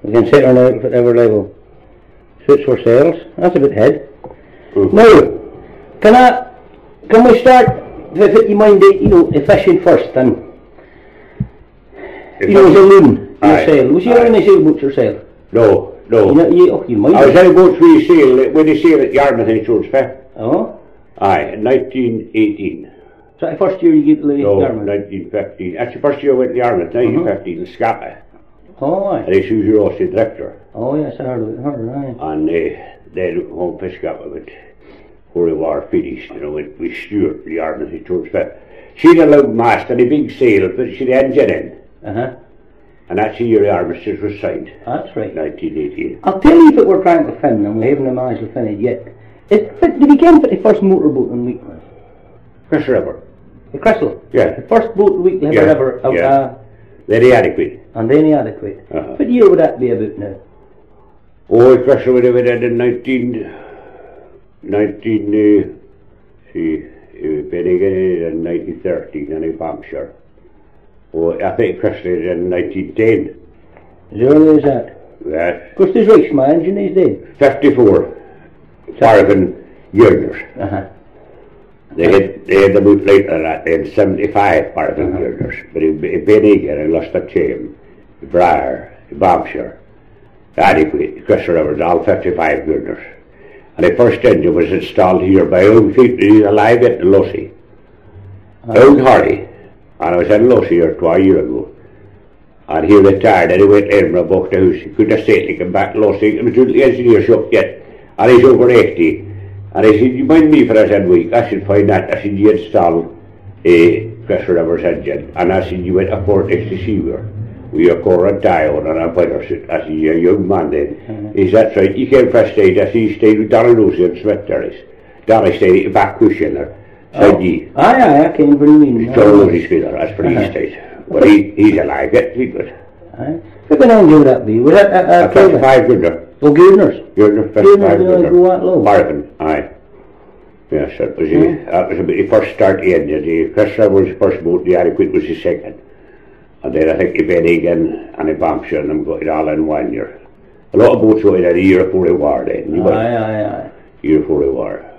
We can sit on it at whatever level. Suits for sales. That's a bit head. Now, can we start with you mind fishing first and as a loon your sail. Was you on a sailboat yourself? No. You might. I was on a boat for a sail when they sailed at Yarmouth in George Fair. Oh? Aye, in 1918. So the first year you get to Yarmouth? 1915. That's the first year I went to Yarmouth, 1915 in Scotland. Oh, aye. And I was your Aussie director. Oh, yes, I heard of it, aye. And then home to Scotland with before the war finished, went with Stuart, the Yarmouth in George Fair. She had a loud mast and a big sail, but she had engine in. And that's the year the armistice was signed. That's right. 1918. I'll tell you if it we're trying to fin, and we haven't managed to fin it yet. Did we get the first motorboat in Weakland? Crystal River. The Crystal? Yeah. The first boat Weakland ever. Very adequate. And very adequate. What year would that be about now? Oh, Crystal would have been in 1913 in Hampshire. Oh, I think Crystal in 1910. As early as that? Yes. Because there's rich my engine these days. 54. Paraffin girders. They had the boot later than that. They had 75 paraffin girders. But in Benegan and Lusterchain, Briar, Hampshire, adequate, Crystal River, all 55 girders. And the first engine was installed here by old people alive at Lucy. Old Hardy. And I was in Lucy here 2 years ago. And he retired and he went to Edinburgh, bought the house. He couldn't have stayed to come back to Lucy. It was the engineer shop yet. And he's over 80. And I said, you mind me for a week? I should find that. I said, you install a Crystal River's engine. And I said, you went to Port next to Seaver. We are Cora Dion and I'm Peter. I said, you're a young man then. He said, that's right. You came first aid. I said, you stayed with Donald Lucy and Smith Terrace. Donald stayed at the back cushion there. Said ye. Aye, I came from you. Donald Lucy's been there. That's for he stayed. But he's alive yet. He's good. Aye. What kind of engine would that be? Was that 55 Gurner. Oh, Girdners. Gurner, 55 Gurner. Go that low? Paraffin, aye. Yes, that was about the first start engine. The Crystal River was the first boat, the Adequate was the second. And then I think the Benegan and the Hampshire and them got it all in 1 year. A lot of boats got it a year before the war then. Aye. Year before the war.